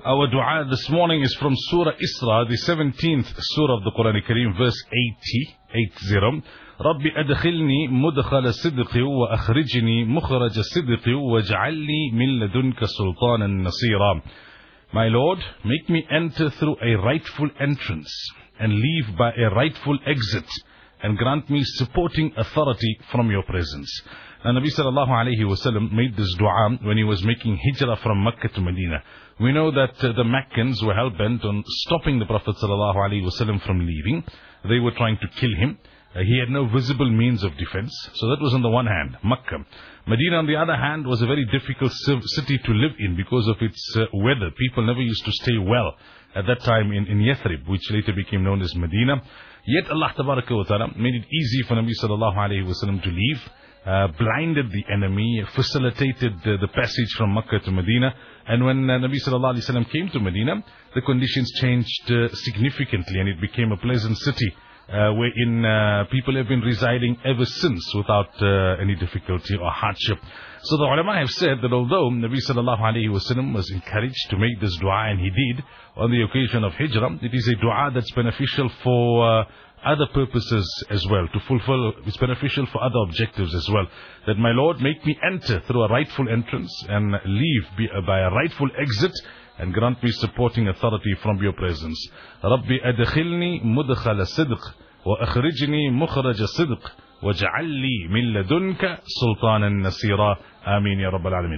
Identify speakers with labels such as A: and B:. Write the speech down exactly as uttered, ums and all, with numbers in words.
A: Our dua this morning is from Surah Isra, the seventeenth Surah of the Quran Kareem, verse eighty, eighty. رَبِّ أَدْخِلْنِي مُدْخَلَ صِدْقِ وَأَخْرِجْنِي مُخْرَجَ صِدْقِ وَاجْعَلْ لِي مِنْ لَدُنْكَ سُلْطَانًا نَصِيرًا. My Lord, make me enter through a rightful entrance and leave by a rightful exit, and grant me supporting authority from your presence. Now, Nabi sallallahu alayhi wa sallam made this dua when he was making hijrah from Mecca to Medina. We know that uh, the Meccans were hell-bent on stopping the Prophet sallallahu alayhi wa sallam from leaving. They were trying to kill him. Uh, he had no visible means of defense. So that was on the one hand, Mecca. Medina, on the other hand, was a very difficult city to live in because of its uh, weather. People never used to stay well at that time in, in Yathrib, which later became known as Medina. Yet Allah tabaraka wa ta'ala made it easy for Nabi sallallahu alayhi wa sallam to leave. Uh, blinded the enemy, facilitated uh, the passage from Mecca to Medina. And when uh, Nabi sallallahu alayhi wa sallam came to Medina, the conditions changed uh, significantly, and it became a pleasant city uh, wherein uh, people have been residing ever since without uh, any difficulty or hardship. So the ulama have said that although Nabi sallallahu alayhi wa sallam was encouraged to make this dua, and he did on the occasion of Hijrah, it is a dua that's beneficial for uh, other purposes as well, to fulfill, it's beneficial for other objectives as well. That my Lord, make me enter through a rightful entrance and leave by a rightful exit, and grant me supporting authority from your presence. Rabbi adkhilni mudkhala sidq wa akhrijni mukhraja sidq waj'al li min ladunka sultanan nasira. Ameen ya Rabbal Alameen.